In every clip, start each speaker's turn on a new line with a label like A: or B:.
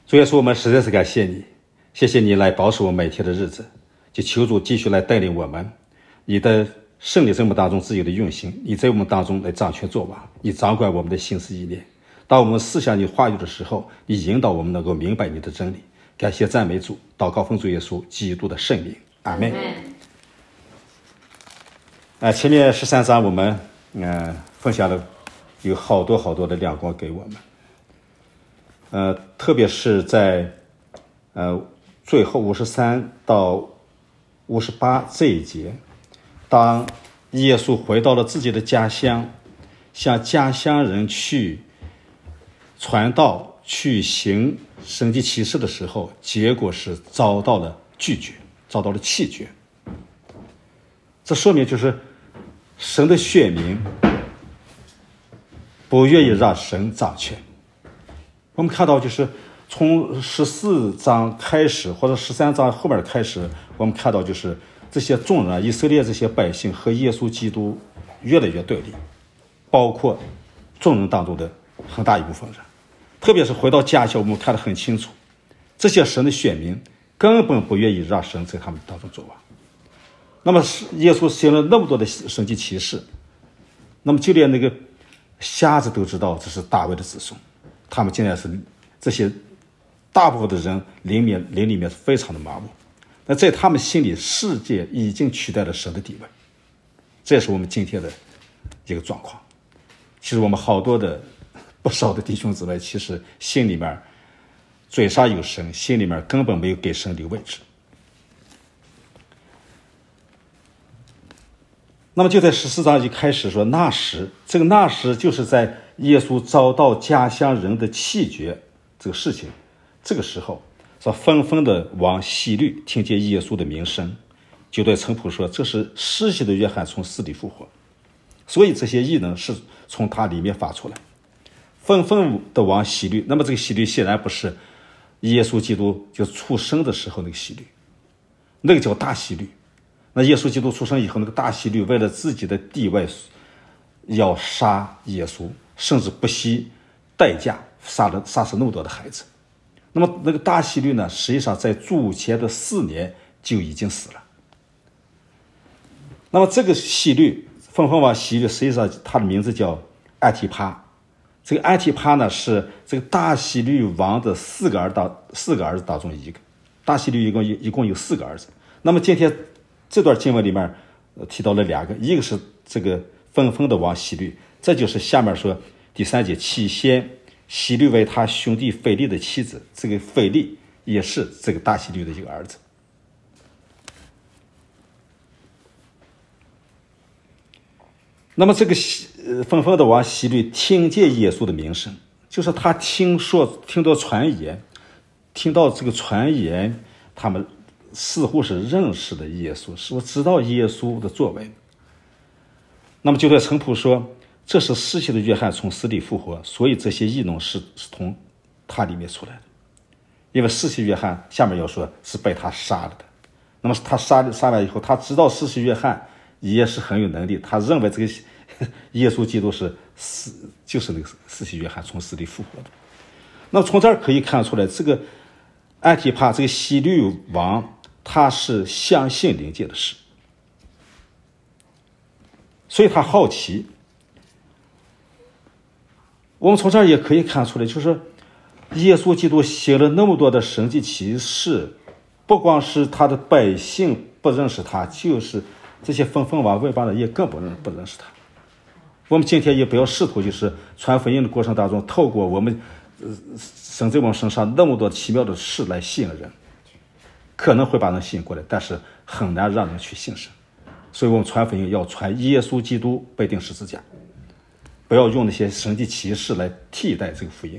A: 主耶稣，我们实在是感谢你，谢谢你来保守我们每天的日子，就求主继续来带领我们，你的圣灵在我们当中自由的运行，你在我们当中来掌权作王，你掌管我们的心思意念。当我们思想你话语的时候，你引导我们能够明白你的真理。感谢赞美主，祷告奉主耶稣基督的圣名，阿们。前面13章我们分享了有好多的亮光给我们。特别是在最后53到58这一节，当耶稣回到了自己的家乡，向家乡人去传道去行神迹奇事的时候，结果是遭到了拒绝，遭到了弃绝。这说明就是神的选民不愿意让神掌权。我们看到就是从14章开始，或者13章后面开始，我们看到就是这些众人，以色列这些百姓和耶稣基督越来越对立，包括众人当中的很大一部分人。特别是回到家乡，我们看得很清楚，这些神的选民根本不愿意让神在他们当中作王。那么耶稣行了那么多的神迹奇事，那么就连那个瞎子都知道这是大卫的子孙，他们竟然是这些大部分的人灵里面是非常的麻木。那在他们心里，世界已经取代了神的地位，这是我们今天的一个状况。其实我们不少的弟兄姊妹，其实心里面嘴上有神，心里面根本没有给神留位置。那么就在14章一开始说，那时，这个那时就是在耶稣遭到家乡人的弃绝这个事情，这个时候说，纷纷的往希律听见耶稣的名声，就对臣仆说，这是施洗的约翰从死里复活，所以这些异能是从他里面发出来，纷纷的往希律。那么这个希律显然不是耶稣基督就出生的时候那个希律，那个叫大希律。那耶稣基督出生以后，那个大希律为了自己的地位要杀耶稣，甚至不惜代价杀死那么多的孩子。那么那个大希律呢，实际上在主前的4年就已经死了。那么这个希律纷纷往希律，实际上他的名字叫安提帕。这个安提帕呢，是这个大希律王的4个儿子当中一个。大希律一共有4个儿子。那么今天这段经文里面提到了2个，一个是这个纷纷的往希律，这就是下面说第3节，起先希律为他兄弟腓利的妻子，这个腓利也是这个大希律的一个儿子。那么这个纷纷的往希律听见耶稣的名声，就是他听到传言，听到这个传言，他们似乎是认识的耶稣，是我知道耶稣的作为。那么就对臣仆说，这是施洗的约翰从死里复活，所以这些异能是从他里面出来的。因为施洗约翰下面要说是被他杀了的，那么他杀了以后，他知道施洗约翰也是很有能力，他认为这个耶稣基督就是那个施洗约翰从死里复活的。那么从这儿可以看出来，这个安提帕这个希律王，他是相信灵界的事，所以他好奇。我们从这儿也可以看出来，就是耶稣基督行了那么多的神迹奇事，不光是他的百姓不认识他，就是这些纷纷往外邦人也更不认识他。我们今天也不要试图就是传福音的过程当中，透过我们神在我们身上那么多奇妙的事来吸引人，可能会把人吸引过来，但是很难让人去信神。所以我们传福音要传耶稣基督被钉十字架，不要用那些神迹奇事来替代这个福音。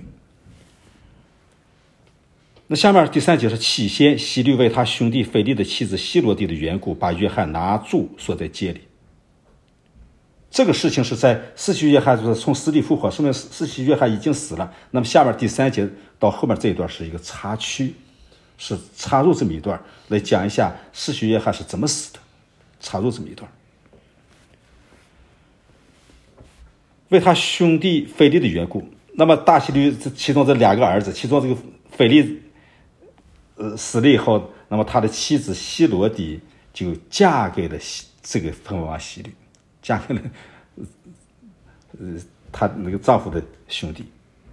A: 那下面第3节是，起先希律为他兄弟腓利的妻子希罗底的缘故，把约翰拿住锁在监里。这个事情是在施洗约翰从死里复活，说明施洗约翰已经死了。那么下面第3节到后面这一段是一个插曲，是插入这么一段来讲一下施洗约翰是怎么死的，插入这么一段。为他兄弟腓利的缘故，那么大希律其中这2个儿子，其中这个腓力死了以后，那么他的妻子希罗底就嫁给了这个分王希律，嫁给了他那个丈夫的兄弟。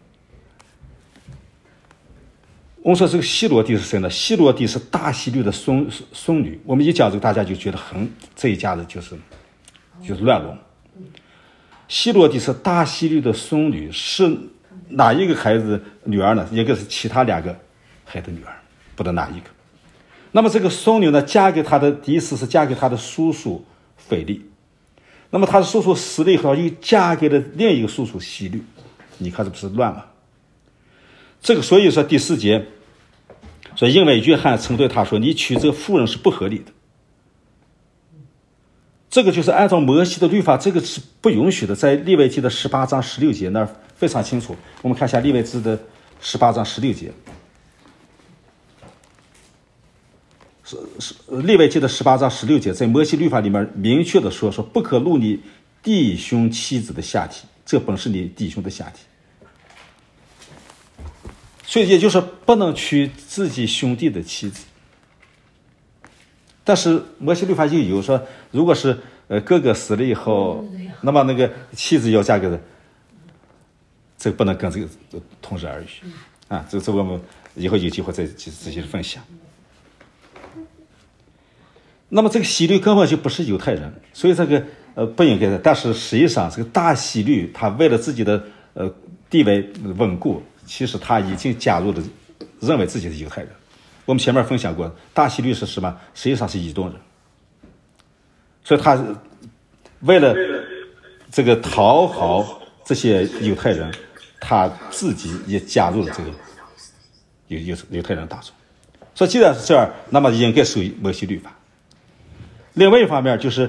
A: 我们说这个希罗底是谁呢？希罗底是大希律的孙女。我们一讲这个，大家就觉得这一家子就是乱伦。希罗底是大希律的孙女，是哪一个孩子女儿呢？一个是其他2个孩子女儿，不知哪一个。那么这个孙女呢，第一次是嫁给他的叔叔腓力。那么他的叔叔死了以后，又嫁给了另一个叔叔希律。你看这不是乱吗？这个所以说第4节说，因为约翰曾对他说，你娶这个妇人是不合理的。这个就是按照摩西的律法，这个是不允许的。在利未记的18章16节那儿非常清楚。我们看一下利未记的18章16节，利未记的18章16节，在摩西律法里面明确的说不可露你弟兄妻子的下体，这本是你弟兄的下体。所以也就是不能娶自己兄弟的妻子。但是摩西律法就有说，如果是哥哥死了以后，那么那个妻子要嫁给这个不能跟这个同日而语啊。这我们以后有机会再仔细分享。那么这个希律根本就不是犹太人，所以这个不应该的。但是实际上，这个大希律他为了自己的地位稳固，其实他已经加入了，认为自己是犹太人。我们前面分享过，大希律是什么？实际上是以东人，所以他为了这个讨好这些犹太人，他自己也加入了这个犹太人大众。所以既然是这样，那么应该受摩西律法。另外一方面，就是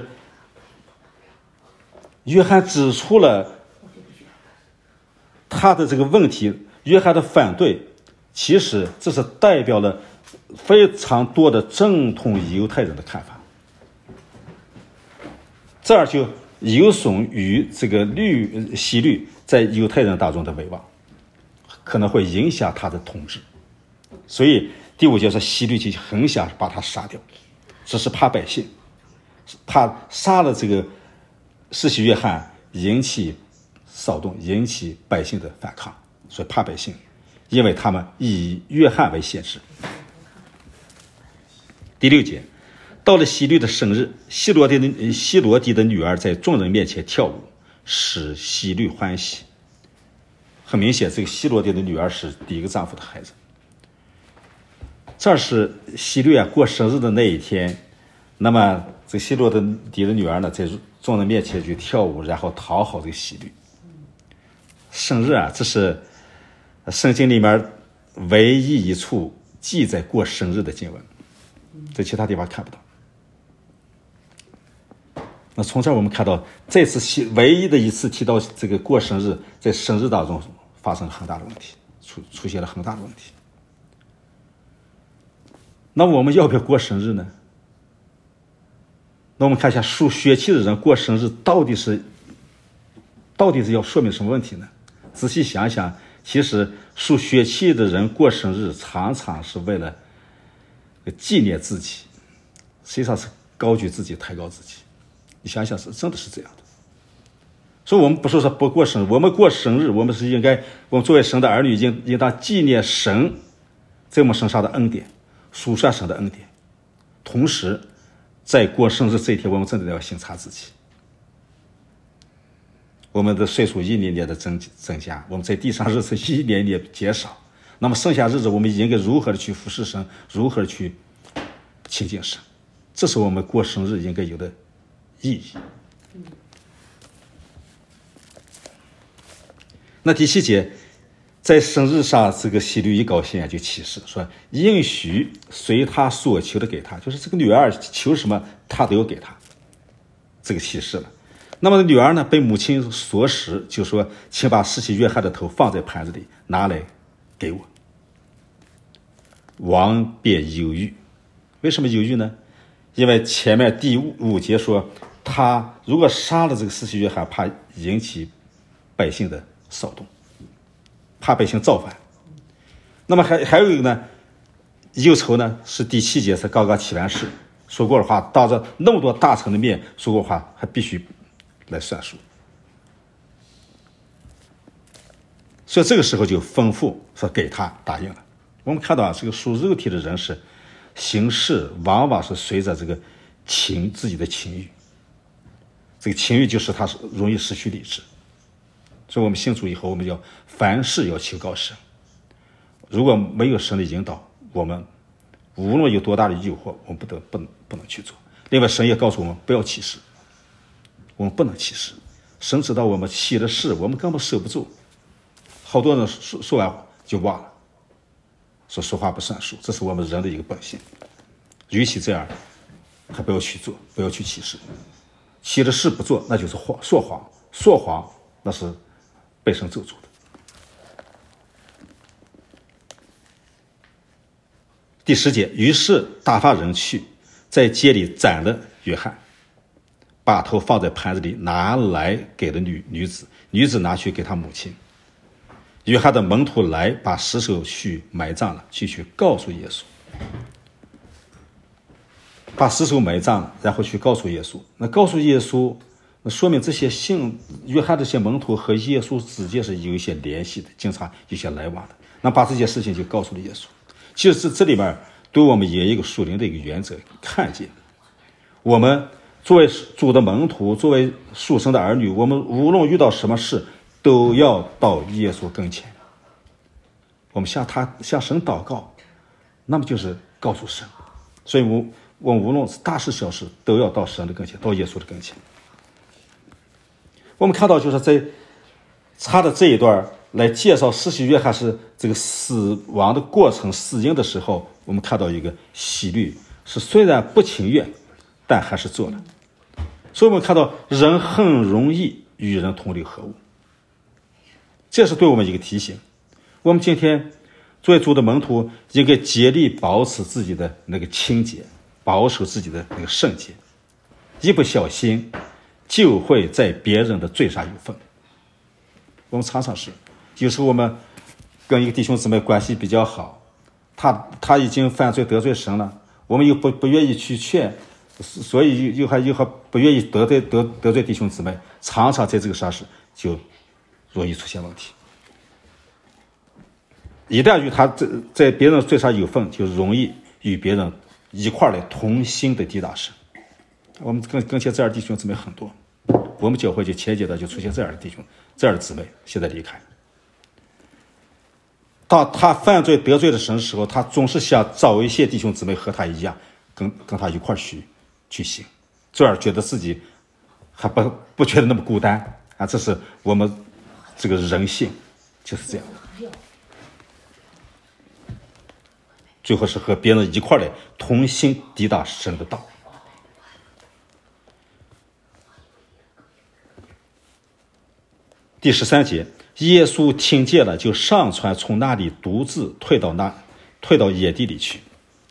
A: 约翰指出了他的这个问题，约翰的反对，其实这是代表了非常多的正统犹太人的看法，这样就有损于这个希律在犹太人当中的威望，可能会影响他的统治。所以第5节说，希律就很想把他杀掉，只是怕百姓，他杀了这个施洗约翰，引起骚动，引起百姓的反抗，所以怕百姓，因为他们以约翰为先知。第6节，到了希律的生日，希罗底的女儿在众人面前跳舞，使希律欢喜。很明显，这个希罗底的女儿是第一个丈夫的孩子。这是希律过生日的那一天，那么这个希罗底的女儿呢，在众人面前去跳舞，然后讨好这个希律。生日这是圣经里面唯一一处记载过生日的经文，在其他地方看不到。那从这儿我们看到，这次唯一的一次提到这个过生日，在生日当中发生了很大的问题，出现了很大的问题。那我们要不要过生日呢？那我们看一下属血气的人过生日到底是要说明什么问题呢？仔细想想，其实属血气的人过生日常常是为了纪念自己，实际上是高举自己，抬高自己。你想想，是真的是这样的。所以我们不是说不过生日，我们过生日，我们是应该，我们作为神的儿女，应当纪念神在我们身上的恩典，数算神的恩典。同时在过生日这一天，我们真的要省察自己，我们的岁数一年年的增加，我们在地上日子一年年减少，那么剩下日子我们应该如何的去服侍神，如何的去亲近神，这是我们过生日应该有的意义。那第7节，在生日上，这个希律一高兴就起誓说，应许随他所求的给他，就是这个女儿求什么他都要给他，这个启示了。那么女儿呢，被母亲所使，就说，请把施洗约翰的头放在盘子里，拿来给我。王便犹豫。为什么犹豫呢？因为前面第5节说，他如果杀了这个施洗约翰，怕引起百姓的骚动，怕百姓造反。 那么还有一个呢，忧愁呢是第7节是刚刚起完誓说过的话，当着那么多大臣的面说过的话，还必须来算数。所以这个时候就吩咐说给他答应了。我们看到这个属肉体的人是行事往往是随着这个自己的情欲，这个情欲就使他容易失去理智。所以我们信主以后，我们要凡事要求告神。如果没有神的引导，我们无论有多大的诱惑，我们不能去做。另外，神也告诉我们不要起誓，我们不能起誓。神知道我们起了誓，我们根本守不住。好多人说完就忘了，说话不算数，这是我们人的一个本性。与其这样，还不要去做，不要去起誓。起了誓不做，那就是说谎，说谎那是被神咒诅的。第10节，于是打发人去，在街里斩了约翰，把头放在盘子里，拿来给了女子，女子拿去给她母亲。约翰的门徒来，把尸首去埋葬了，去告诉耶稣，把尸首埋葬了，然后去告诉耶稣。那告诉耶稣，那说明这些信约翰这些门徒和耶稣之间是有一些联系的，经常有些来往的。那把这件事情就告诉了耶稣。其实这里面对我们也有一个属灵的一个原则，看见我们作为主的门徒，作为属神的儿女，我们无论遇到什么事，都要到耶稣跟前，我们向神祷告，那么就是告诉神。所以我们无论是大事小事，都要到神的跟前，到耶稣的跟前。我们看到就是在插的这一段来介绍施洗约翰是这个死亡的过程，死因的时候，我们看到一个洗律是虽然不情愿，但还是做了。所以我们看到人很容易与人同流合污，这是对我们一个提醒。我们今天作为主的门徒，应该竭力保持自己的那个清洁，保守自己的那个圣洁，一不小心就会在别人的罪上有份。我们常常是，有时候我们跟一个弟兄姊妹关系比较好，他已经犯罪得罪神了，我们又不愿意去劝，所以又还不愿意得罪弟兄姊妹，常常在这个上是就容易出现问题。一旦与他在别人罪上有份，就容易与别人一块来同心的抵挡神。我们跟前这样的弟兄姊妹很多，我们教会就前阶段就出现这样的弟兄这样的姊妹，现在离开。当他犯罪得罪了神的时候，他总是想找一些弟兄姊妹和他一样，跟他一块去行，这样觉得自己还不觉得那么孤单啊！这是我们这个人性就是这样。最后是和别人一块来同心抵挡神的道。第13节，耶稣听见了，就上船，从那里独自退到野地里去。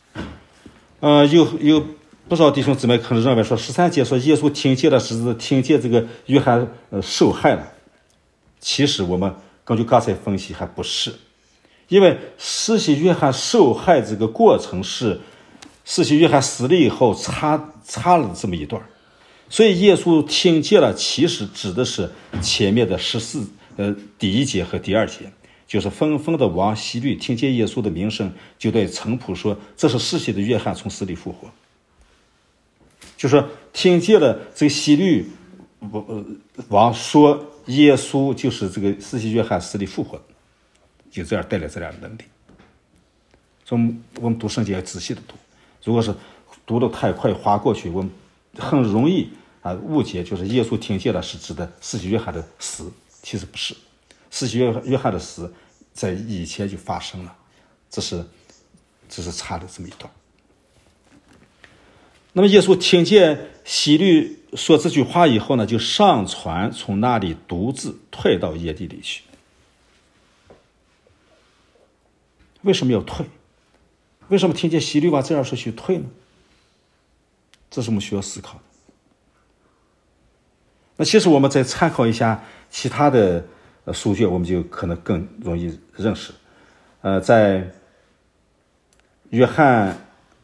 A: 有不少弟兄姊妹可能认为说13节说耶稣听见了是听见这个约翰受害了，其实我们根据刚才分析还不是。因为施洗约翰受害这个过程是施洗约翰死了以后插了这么一段，所以耶稣听见了其实指的是前面的第1节和第2节，就是纷纷的往希律听见耶稣的名声，就对臣仆说这是施洗的约翰从死里复活。就说听见了这个希律王说耶稣就是这个施洗约翰死里复活，就这样带来这样的能力。所以我们读圣经要仔细的读，如果是读得太快划过去，我们很容易误解，就是耶稣听见了是指的施洗约翰的死，其实不是。施洗约翰的死在以前就发生了，这是插的这么一段。那么耶稣听见希律说这句话以后呢，就上船，从那里独自退到野地里去。为什么要退？为什么听见希律把这样说去退呢？这是我们需要思考的。那其实我们再参考一下其他的书卷，我们就可能更容易认识。 在约翰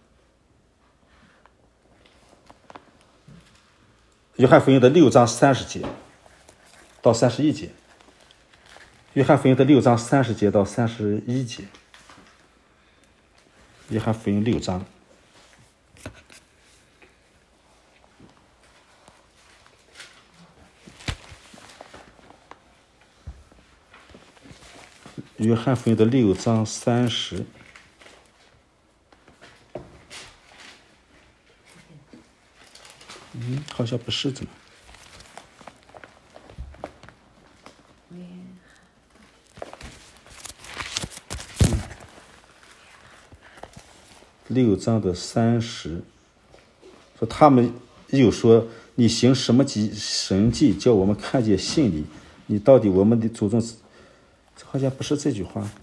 A: 福音的6章30节到31节，约翰福音的6章30节到31节，约翰福音6章。约翰福音的6章30，好像不是这么。6章的30，说他们又说：“你行什么神迹，叫我们看见信你？你到底我们的祖宗？”好像不是这句话。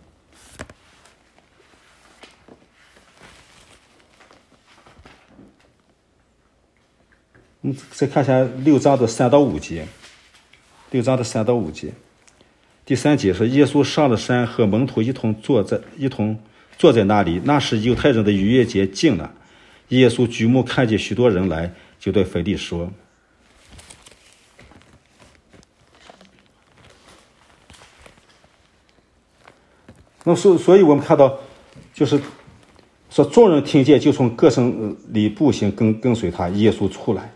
A: 我们再看一下6章的3到5节。6章的3到5节，第3节说：“耶稣上了山，和门徒一同坐在那里。那时犹太人的逾越节近了，耶稣举目看见许多人来，就对腓力说。”那所以我们看到，就是说众人听见，就从各城里步行跟随他。耶稣出来，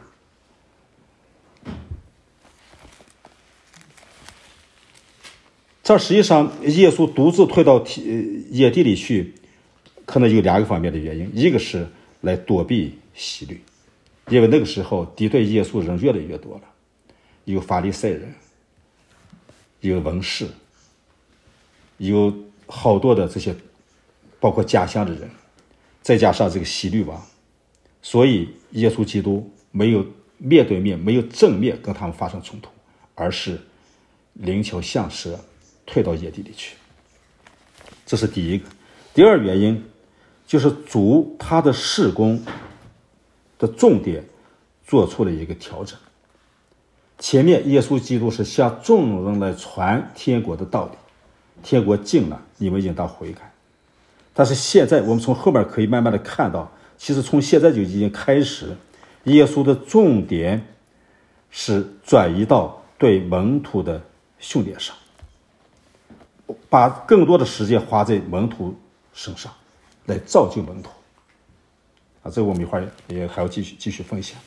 A: 这实际上耶稣独自退到野地里去，可能有2个方面的原因。一个是来躲避希律，因为那个时候敌对耶稣人越来越多了，有法利赛人，有文士，有好多的这些包括家乡的人，再加上这个希律王，所以耶稣基督没有面对面，没有正面跟他们发生冲突，而是灵巧像蛇退到野地里去。这是第一个。第二原因就是主他的事工的重点做出了一个调整。前面耶稣基督是向众人来传天国的道理，天国近了，你们应当悔改。但是现在我们从后面可以慢慢的看到，其实从现在就已经开始，耶稣的重点是转移到对门徒的训练上，把更多的时间花在门徒身上，来造就门徒。这个我们一会儿也还要继续分享。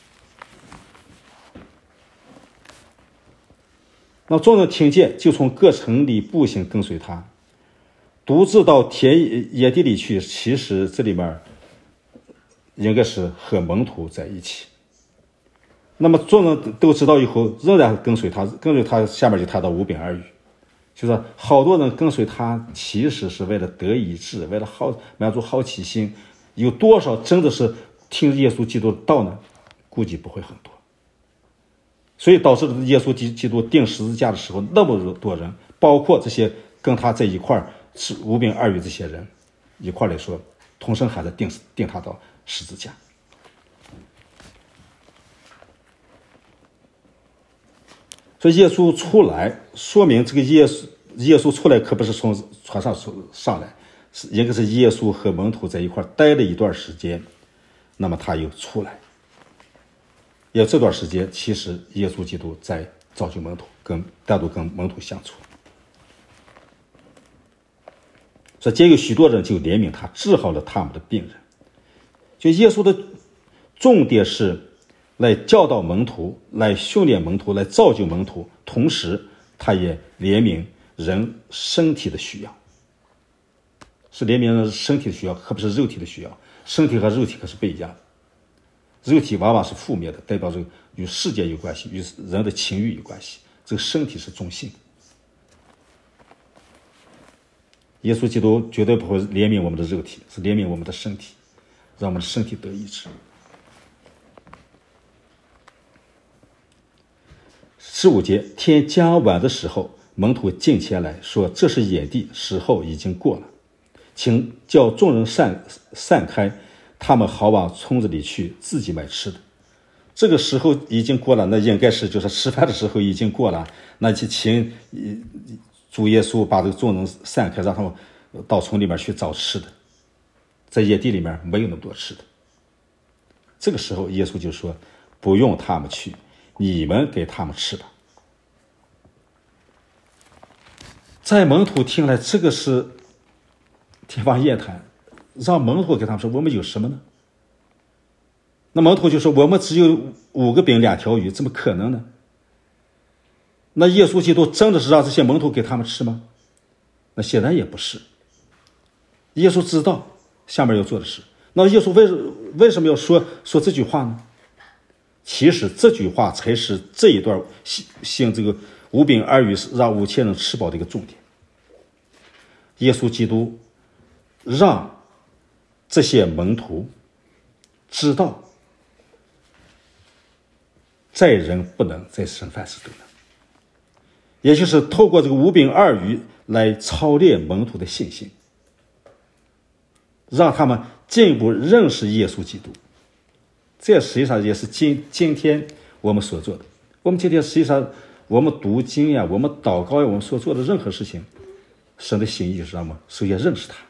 A: 那众人听见，就从各城里步行跟随他，独自到野地里去。其实这里面应该是和门徒在一起。那么众人都知道以后，仍然跟随他。下面就谈到5饼2鱼，就是好多人跟随他，其实是为了得医治，为了满足好奇心。有多少真的是听耶稣基督的道呢？估计不会很多。所以导致耶稣基督钉十字架的时候，那么多人，包括这些跟他在一块儿是5饼2鱼这些人一块来说，同声喊着钉他到十字架。所以耶稣出来，说明这个耶稣出来可不是从船上来，应该是耶稣和门徒在一块待了一段时间，那么他又出来。也这段时间，其实耶稣基督在造就门徒，单独跟门徒相处。所以见有许多人就怜悯他，治好了他们的病人。就耶稣的重点是来教导门徒，来训练门徒，来造就门徒，同时他也怜悯人身体的需要，是怜悯人身体的需要，可不是肉体的需要。身体和肉体可是不一样的。肉体往往是负面的，代表着与世界有关系，与人的情欲有关系。这个身体是中性的。耶稣基督绝对不会怜悯我们的肉体，是怜悯我们的身体，让我们的身体得医治。15节，天将晚的时候，门徒进前来说：“这是野地，时候已经过了，请叫众人散开，他们好往村子里去，自己买吃的。”这个时候已经过了，那应该是就是吃饭的时候已经过了，那就请主耶稣把这个众人散开，让他们到丛里面去找吃的，在野地里面没有那么多吃的。这个时候耶稣就说，不用他们去，你们给他们吃吧。在门徒听来，这个是天方夜谭，让门徒给他们说，我们有什么呢？那门徒就说，我们只有5个饼2条鱼，怎么可能呢？那耶稣基督真的是让这些门徒给他们吃吗？那显然也不是。耶稣知道下面要做的事，那耶稣为什么要说这句话呢？其实这句话才是这一段行这个5饼2鱼让5000人吃饱的一个重点。耶稣基督让这些门徒知道，在人不能，在神凡事都能，也就是透过这个5饼2鱼来操练门徒的信心，让他们进一步认识耶稣基督。这实际上也是今天我们所做的。我们今天实际上我们读经呀，我们祷告呀，我们所做的任何事情，神的心意就是让我们首先认识他，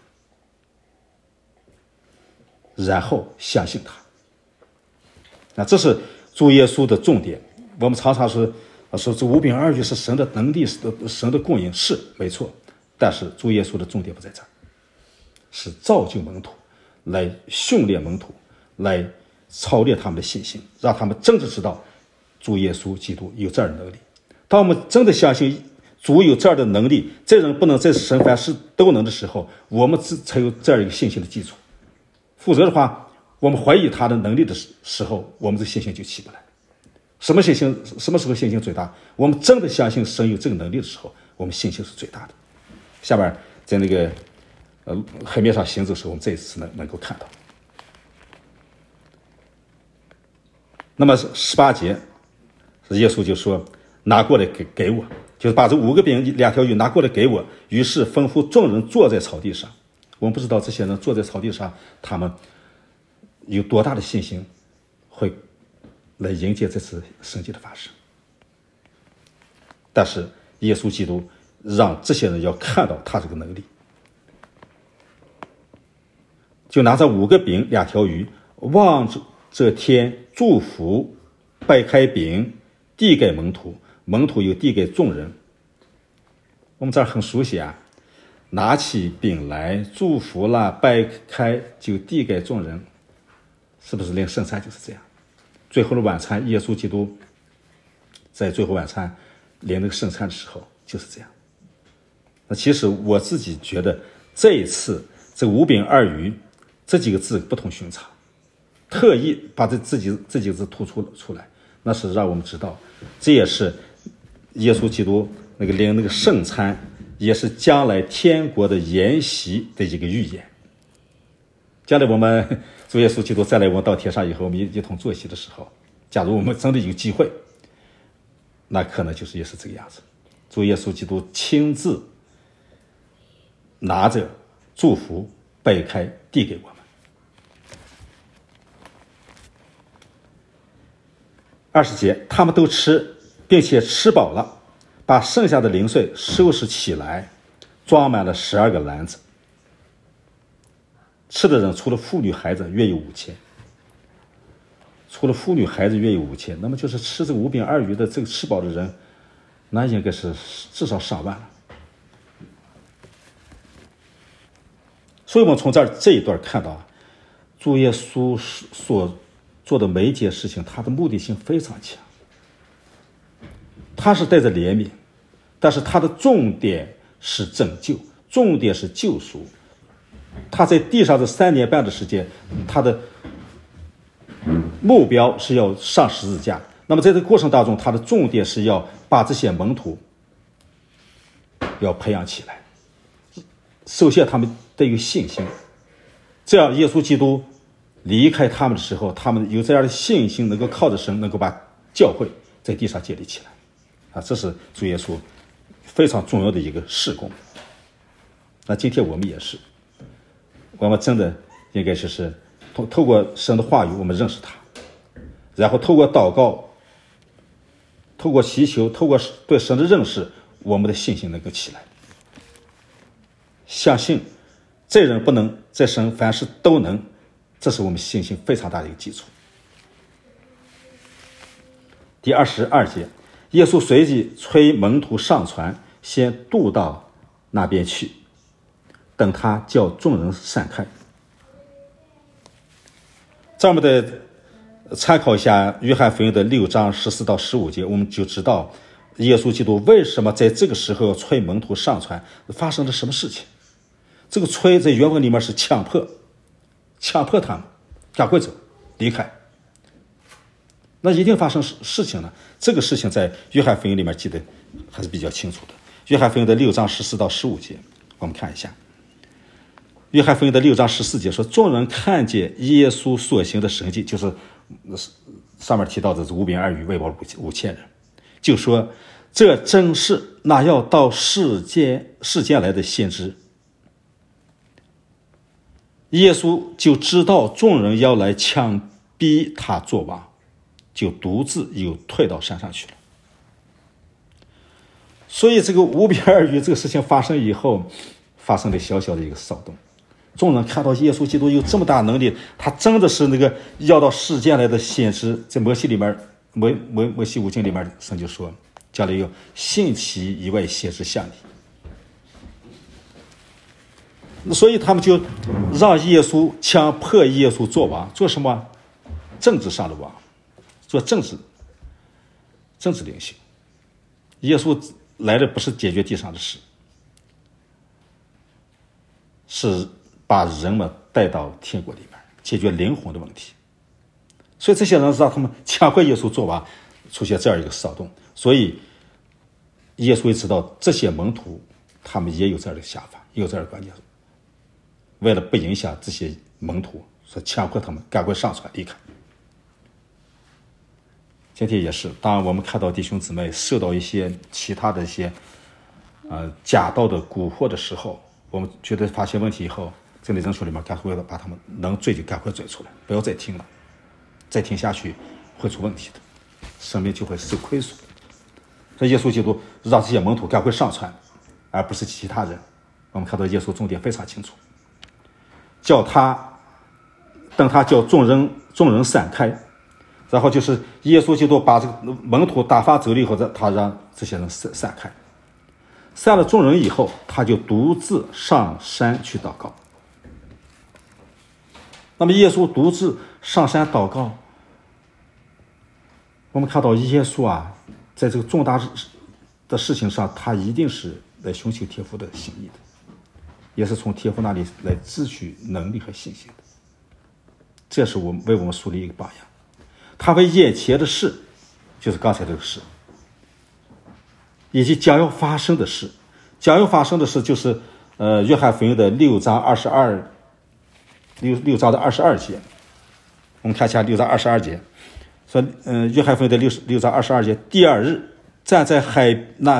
A: 然后相信他。那这是主耶稣的重点。我们常常是说这5饼2鱼是神的能力，是神的供应，是没错。但是主耶稣的重点不在这儿，是造就门徒，来训练门徒，来操练他们的信心，让他们真的知道主耶稣基督有这样的能力。当我们真的相信主有这样的能力，这人不能，在神凡事都能的时候，我们才有这样一个信心的基础。否则的话，我们怀疑他的能力的时候，我们的信心就起不来。什么时候信心最大？我们真的相信神有这个能力的时候，我们信心是最大的。下边在那个海面上行走的时候，我们这一次能够看到。那么18节，耶稣就说，拿过来给我，就是把这5个饼2条鱼拿过来给我。于是吩咐众人坐在草地上。我们不知道这些人坐在草地上，他们有多大的信心会来迎接这次神迹的发生。但是耶稣基督让这些人要看到他这个能力，就拿着5个饼2条鱼，望着天祝福，掰开饼递给门徒，门徒又递给众人。我们这儿很熟悉啊，拿起饼来祝福了，掰开就递给众人，是不是领圣餐就是这样？最后的晚餐，耶稣基督在最后晚餐领那个圣餐的时候就是这样。那其实我自己觉得这一次这5饼2鱼这几个字不同寻常，特意把这几个字突出来，那是让我们知道，这也是耶稣基督那个领那个圣餐，也是将来天国的筵席的一个预言。将来我们主耶稣基督再来我们到天上以后，我们一同坐席的时候，假如我们真的有机会，那可能就是也是这个样子。主耶稣基督亲自拿着祝福掰开递给我们。20节，他们都吃，并且吃饱了，把剩下的零碎收拾起来，装满了12个篮子。吃的人除了妇女孩子约有5000，除了妇女孩子约有5000，那么就是吃这个5饼2鱼的这个吃饱的人，那应该是至少上万了。所以我们从这一段看到，主耶稣所做的每一件事情，他的目的性非常强，他是带着怜悯，但是他的重点是拯救，重点是救赎。他在地上这3年半的时间，他的目标是要上十字架。那么在这个过程当中，他的重点是要把这些门徒要培养起来，首先他们得有信心，这样耶稣基督离开他们的时候，他们有这样的信心，能够靠着神，能够把教会在地上建立起来。这是主耶稣非常重要的一个事工。那今天我们也是，我们真的应该就是透过神的话语，我们认识他，然后透过祷告，透过祈求，透过对神的认识，我们的信心能够起来，相信在人不能，在神凡事都能，这是我们信心非常大的一个基础。第22节，耶稣随即催门徒上船，先渡到那边去，等他叫众人散开。这样我们得参考一下约翰福音的6章14到15节，我们就知道耶稣基督为什么在这个时候催门徒上船，发生了什么事情。这个催在原文里面是强迫他们赶快走离开。那一定发生事情呢？这个事情在约翰福音里面记得还是比较清楚的。约翰福音的6章14到15节，我们看一下。约翰福音的6章14节说，众人看见耶稣所行的神迹，就是上面提到的5饼2鱼喂饱5000人，就说这正是那要到世间来的先知。耶稣就知道众人要来强逼他做王，就独自又退到山上去了。所以这个5饼2鱼这个事情发生以后，发生了小小的一个骚动。众人看到耶稣基督有这么大能力，他真的是那个要到世间来的先知。在摩西里面，摩西五经里面，神就说将来有信其以外先知像你。所以他们就让耶稣强迫耶稣做王，做什么？政治上的王，做政治领袖。耶稣来的不是解决地上的事，是把人们带到天国里面，解决灵魂的问题。所以这些人让他们强迫耶稣做王，出现这样一个骚动。所以耶稣也知道这些门徒他们也有这样的想法，也有这样的观念。为了不影响这些门徒，所以强迫他们赶快上船离开。今天也是，当我们看到弟兄姊妹受到一些其他的一些假道的蛊惑的时候，我们觉得发现问题以后，在人群里面赶快把他们能追就赶快追出来，不要再听了，再听下去会出问题的，生命就会受亏损。所以耶稣基督让这些门徒赶快上船，而不是其他人。我们看到耶稣重点非常清楚，等他叫众人散开。然后就是耶稣基督把这个门徒打发走了以后，他让这些人散开，散了众人以后，他就独自上山去祷告。那么耶稣独自上山祷告，我们看到耶稣在这个重大的事情上，他一定是来寻求天父的心意的，也是从天父那里来支取能力和信心的。这是为我们树立一个榜样。他为眼前的事，就是刚才这个事，以及将要发生的事。将要发生的事就是约翰福音的6章的22节。我们看一下6章22节，说约翰福音的6章22节，第二日站在海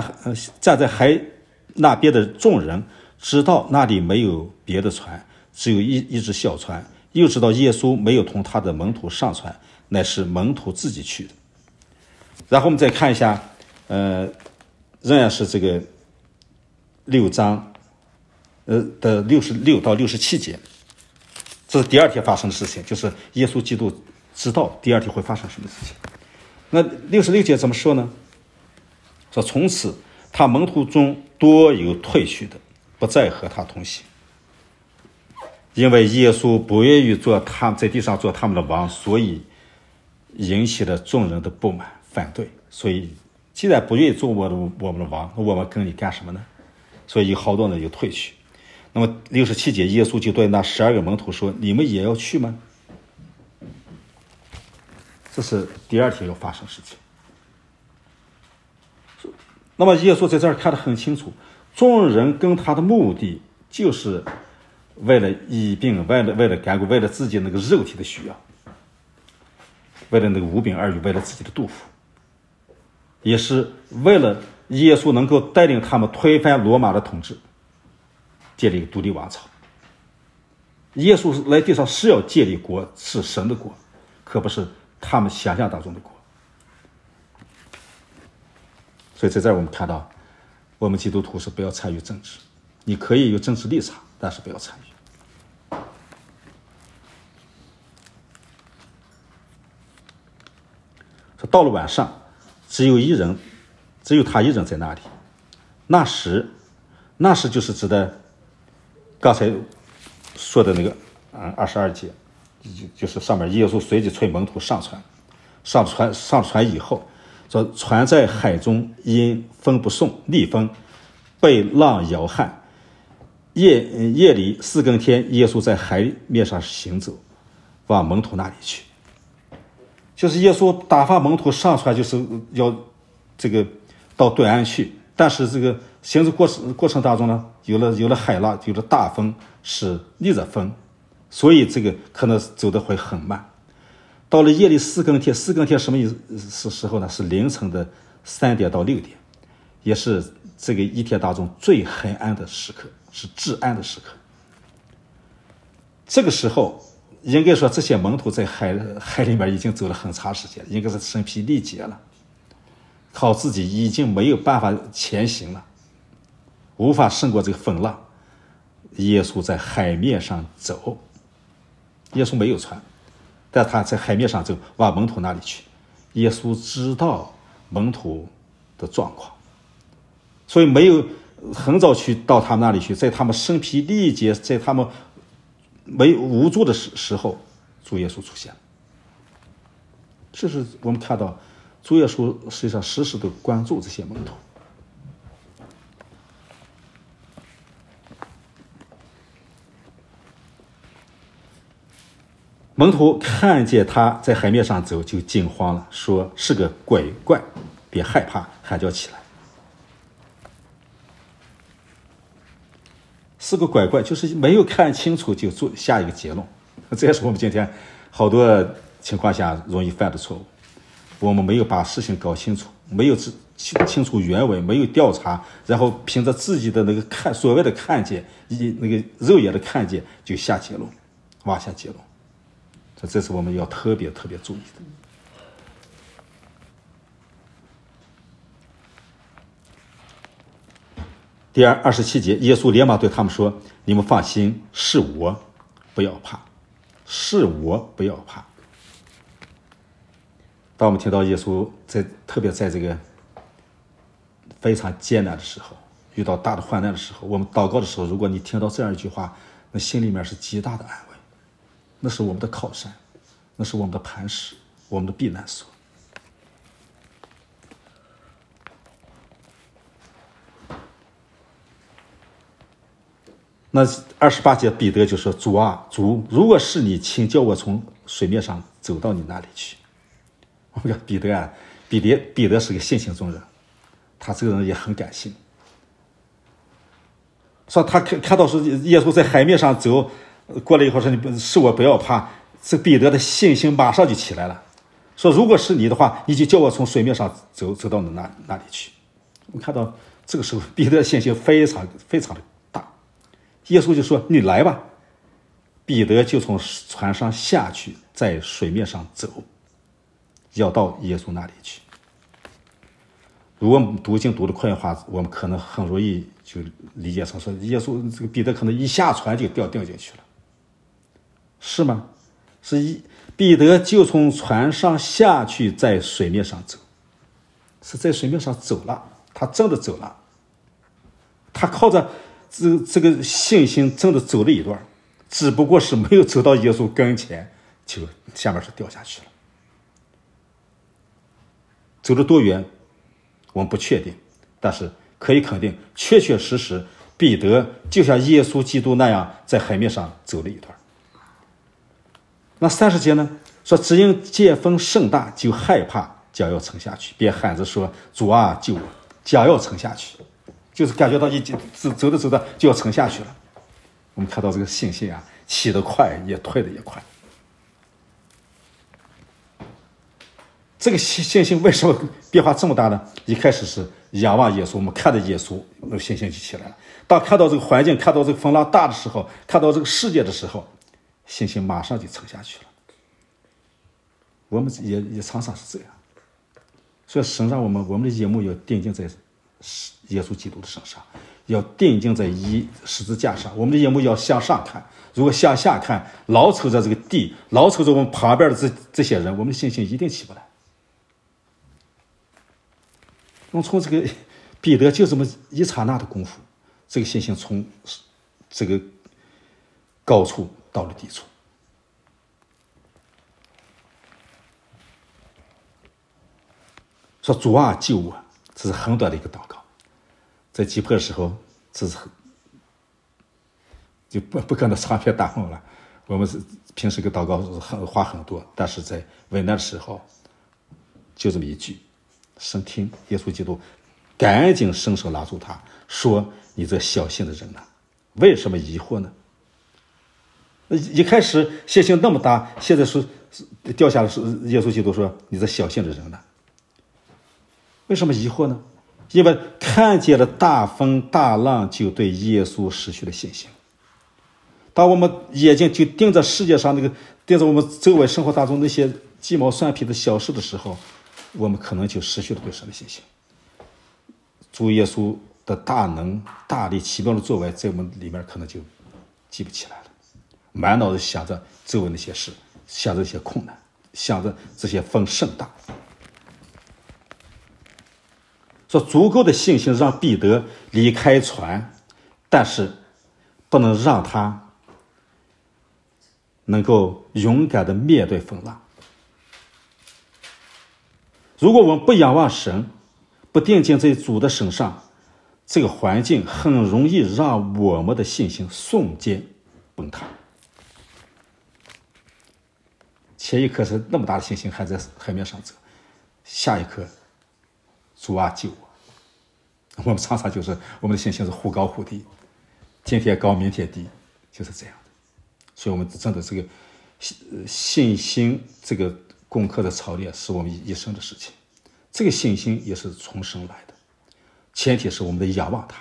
A: 那边的众人知道那里没有别的船，只有一只小船，又知道耶稣没有同他的门徒上船，乃是门徒自己去的。然后我们再看一下仍然是这个6章的66到67节，这是第二天发生的事情，就是耶稣基督知道第二天会发生什么事情。那66节怎么说呢？说从此他门徒中多有退去的，不再和他同行，因为耶稣不愿意在地上做他们的王，所以引起了众人的不满反对。所以既然不愿意做我们的王，那我们跟你干什么呢？所以有好多人就退去。那么67节，耶稣就对那12个门徒说，你们也要去吗？这是第二天要发生事情。那么耶稣在这儿看得很清楚，众人跟他的目的就是为了医病，为了赶鬼，为了自己那个肉体的需要，为了那个5饼2鱼，为了自己的肚腹，也是为了耶稣能够带领他们推翻罗马的统治，建立一个独立王朝。耶稣来地上是要建立国，是神的国，可不是他们想象当中的国。所以在这儿我们看到，我们基督徒是不要参与政治，你可以有政治立场，但是不要参与。 到了晚上，只有他一人在那里。那时就是指的刚才说的那个22节，就是上面耶稣随即催门徒上船以后，说船在海中因风不顺，逆风被浪摇撼。夜里4更天，耶稣在海面上行走，往门徒那里去。就是耶稣打发门徒上船，就是要这个到对岸去。但是这个行走过程当中呢，有了海浪，有了大风，是逆着风，所以这个可能走得会很慢。到了夜里4更天什么时候呢？是凌晨的3点到6点，也是这个一天当中最黑暗的时刻，是至暗的时刻。这个时候应该说这些门徒在海里面已经走了很长时间，应该是身疲力竭了，靠自己已经没有办法前行了，无法胜过这个风浪。耶稣在海面上走，耶稣没有船，但他在海面上走，往门徒那里去。耶稣知道门徒的状况，所以没有很早去到他们那里去，在他们身疲力竭，在他们无助的时候，主耶稣出现。这是我们看到主耶稣实际上时时都关注这些门徒。门徒看见他在海面上走，就惊慌了，说是个鬼怪，别害怕，喊叫起来。是个鬼怪，就是没有看清楚就做下一个结论。这也是我们今天好多情况下容易犯的错误。我们没有把事情搞清楚，没有清楚原委，没有调查，然后凭着自己的那个所谓的看见，那个肉眼的看见，就下结论，妄下结论。这是我们要特别注意的。第27节，耶稣连忙对他们说：“你们放心，是我，不要怕，是我，不要怕。”当我们听到耶稣特别在这个非常艰难的时候，遇到大的患难的时候，我们祷告的时候，如果你听到这样一句话，那心里面是极大的安慰，那是我们的靠山，那是我们的磐石，我们的避难所。那28节，彼得就说：“主啊，主，如果是你，请叫我从水面上走到你那里去。”我们看彼得啊，彼得是个性情中人，他这个人也很感性。说他看到说耶稣在海面上走过来以后，说：“你是我，不要怕。”这彼得的信心马上就起来了，说：“如果是你的话，你就叫我从水面上走到你那里去。”我们看到这个时候，彼得的信心非常的大。耶稣就说：“你来吧。”彼得就从船上下去，在水面上走，要到耶稣那里去。如果我们读经读得快的话，我们可能很容易就理解成说，耶稣这个彼得可能一下船就掉进去了，是吗？是彼得就从船上下去，在水面上走，是在水面上走了，他真的走了，他靠着这个信心真的走了一段，只不过是没有走到耶稣跟前，就下面是掉下去了。走了多远我们不确定，但是可以肯定，确实彼得就像耶稣基督那样在海面上走了一段。那30节呢，说只因见风甚大，就害怕，将要沉下去，便喊着说：“主啊，救我！”将要沉下去，就是感觉到走着就要沉下去了。我们看到这个信心啊，起得快也退得也快。这个信心为什么变化这么大呢？一开始是仰望耶稣，我们看到耶稣，那信心就起来了。当看到这个环境，看到这个风浪大的时候，看到这个世界的时候，信心马上就沉下去了。我们也常常是这样，所以神让我们的眼目要定睛在耶稣基督的身上，要定睛在十字架上。我们的眼目要向上看，如果向下看，老瞅着这个地，老瞅着我们旁边的这些人，我们的信心一定起不来。 我们从这个彼得就这么一刹那的功夫，这个信心从这个高处到了低处。说主啊救我，这是很短的一个祷告，在急迫的时候，这是就不可能长篇大论了。我们平时个祷告话很多，但是在危难的时候，就这么一句，神听，耶稣基督赶紧伸手拉住他，说：“你这小信的人呢，为什么疑惑呢？”一开始信心那么大，现在说掉下来，耶稣基督说：“你这小信的人呢，为什么疑惑呢？因为看见了大风大浪，就对耶稣失去了信心。当我们眼睛就盯着世界上那个，盯着我们周围生活当中那些鸡毛蒜皮的小事的时候，我们可能就失去了对神的信心。主耶稣的大能、大力、奇妙的作为，在我们里面可能就记不起来了，满脑子想着周围那些事，想着这些困难，想着这些风盛大。说足够的信心让彼得离开船，但是不能让他能够勇敢的面对风浪。如果我们不仰望神，不定睛在主的身上，这个环境很容易让我们的信心瞬间崩塌。前一刻是那么大的信心还在海面上走，下一刻主啊救我。我们常常就是我们的信心是忽高忽低，今天高明天低，就是这样的。所以我们真的这个信心这个功课的操练是我们一生的事情，这个信心也是从神来的，前提是我们得仰望他。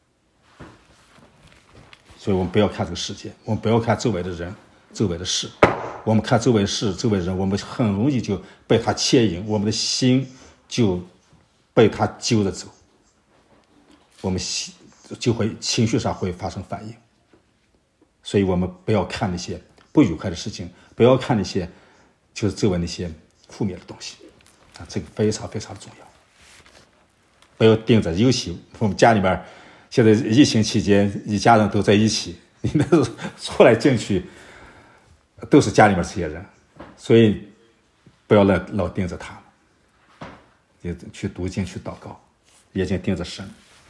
A: 所以我们不要看这个世界，我们不要看周围的人周围的事，我们看周围的事周围人，我们很容易就被他牵引，我们的心就被他揪着走，我们就会情绪上会发生反应。所以我们不要看那些不愉快的事情，不要看那些就是周围那些负面的东西啊，这个非常非常重要。不要盯着，尤其我们家里面现在疫情期间，一家人都在一起，你那出来进去都是家里面这些人，所以不要老盯着他们，也去读经去祷告，眼睛盯着神，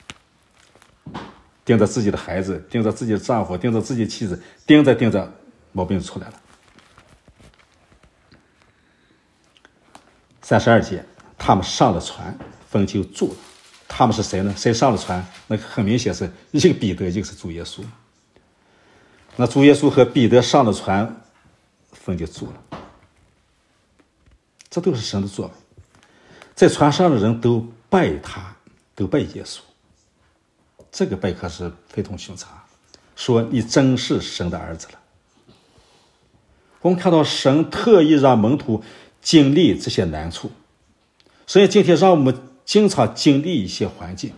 A: 盯着自己的孩子，盯着自己的丈夫，盯着自己的妻子，盯着毛病就出来了。32节，他们上了船，风就住了。他们是谁呢？谁上了船？那很明显是一个彼得，一个是主耶稣。那主耶稣和彼得上了船，风就住了。这都是神的作为。在船上的人都拜他，都拜耶稣。这个拜可是非同寻常，说你真是神的儿子了。我们看到神特意让门徒经历这些难处，所以今天让我们经常经历一些环境，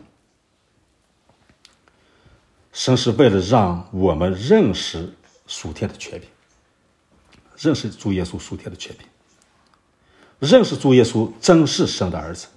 A: 神是为了让我们认识属天的权柄，认识主耶稣属天的权柄，认识主耶稣真是神的儿子。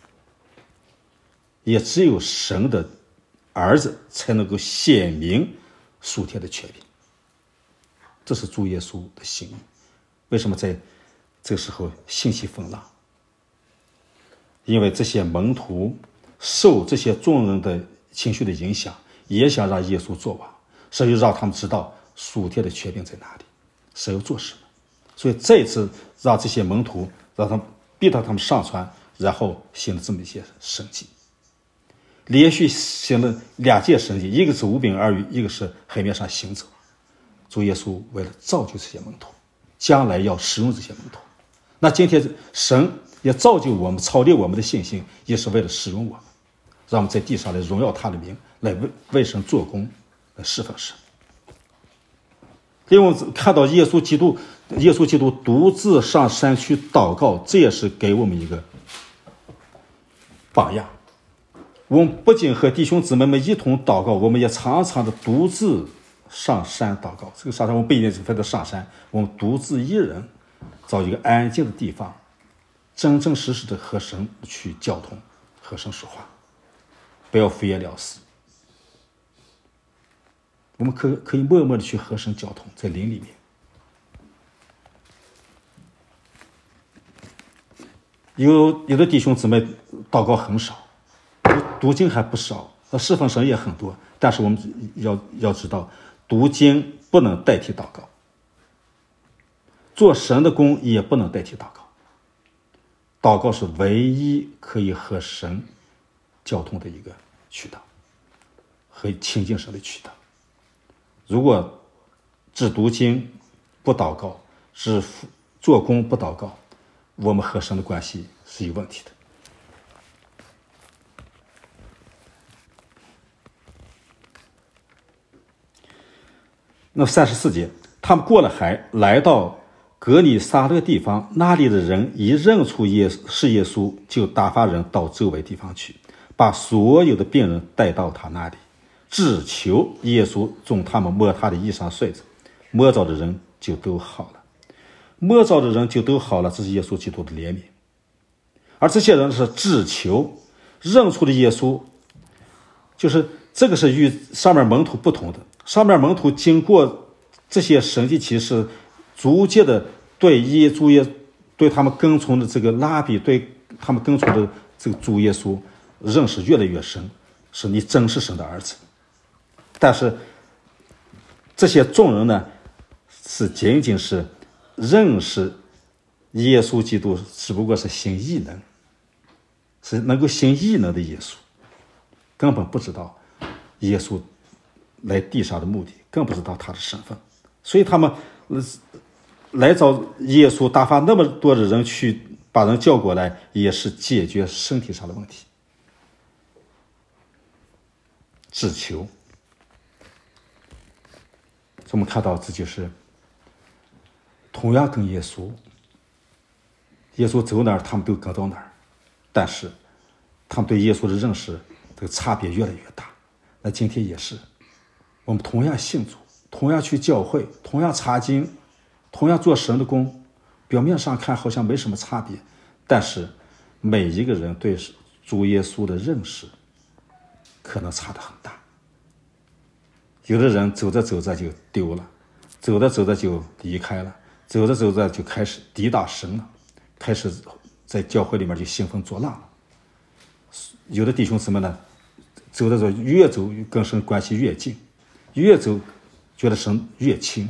A: 也只有神的儿子才能够显明属天的权柄，这是主耶稣的心意。为什么在这个时候兴起风浪？因为这些门徒受这些众人的情绪的影响，也想让耶稣做王，所以让他们知道属天的权柄在哪里，谁要做什么。所以这次让这些门徒，让他们逼到他们上船，然后行了这么一些神迹，连续行了2件神迹，一个是5饼2鱼，一个是海面上行走。主耶稣为了造就这些门徒，将来要使用这些门徒。那今天神也造就我们，操练我们的信心，也是为了使用我们，让我们在地上来荣耀他的名，来为神做工，来侍奉神。因为我们看到耶稣基督独自上山去祷告，这也是给我们一个榜样。我们不仅和弟兄姊妹们一同祷告，我们也常常的独自上山祷告。这个上山我们不一定是非得上山，我们独自一人找一个安静的地方，真真实实的和神去交通， 和神说话，不要敷衍了事。我们可以默默的去和神交通，在灵里面。有的弟兄姊妹祷告很少，读经还不少，侍奉神也很多，但是我们要知道，读经不能代替祷告，做神的工也不能代替祷告。祷告是唯一可以和神交通的一个渠道，和亲近神的渠道。如果只读经不祷告，只做工不祷告，我们和神的关系是有问题的。那34节，他们过了海，来到格尼撒勒地方，那里的人一认出是耶稣，就打发人到周围地方去，把所有的病人带到他那里，只求耶稣从他们摸他的衣裳绥子，摸着的人就都好了。摸着的人就都好了，这是耶稣基督的怜悯。而这些人是只求认出的耶稣，就是这个是与上面门徒不同的。上面门徒经过这些神迹奇事，逐渐的对他们跟从的这个拉比，对他们跟从的这个主耶稣认识越来越深，是你真是神的儿子。但是这些众人呢，是仅仅是认识耶稣基督，只不过是行异能，是能够行异能的耶稣，根本不知道耶稣来地上的目的，更不知道他的身份。所以他们来找耶稣，打发那么多的人去把人叫过来，也是解决身体上的问题，只求。我们看到这就是同样跟耶稣走哪儿，他们都跟到哪儿，但是他们对耶稣的认识这个差别越来越大。那今天也是，我们同样信主，同样去教会，同样查经，同样做神的工，表面上看好像没什么差别，但是每一个人对主耶稣的认识可能差得很大。有的人走着走着就丢了，走着走着就离开了，走着走着就开始抵挡神了，开始在教会里面就兴风作浪了。有的弟兄姊妹呢，走着走越走跟神关系越近，越走觉得神越轻，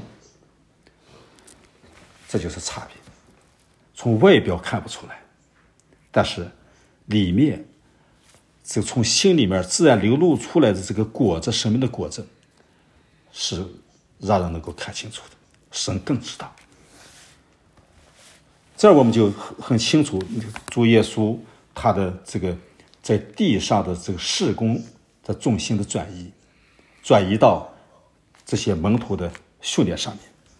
A: 这就是差别。从外表看不出来，但是里面就从心里面自然流露出来的这个果子，生命的果子，是让人能够看清楚的，神更知道。这儿我们就很清楚，主耶稣他的这个在地上的这个事工的重心的转移到这些门徒的训练上面，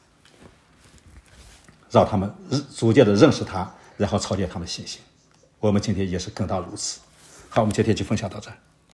A: 让他们逐渐的认识他，然后操练他们信心。我们今天也是更当如此。好，我们今天就分享到这儿。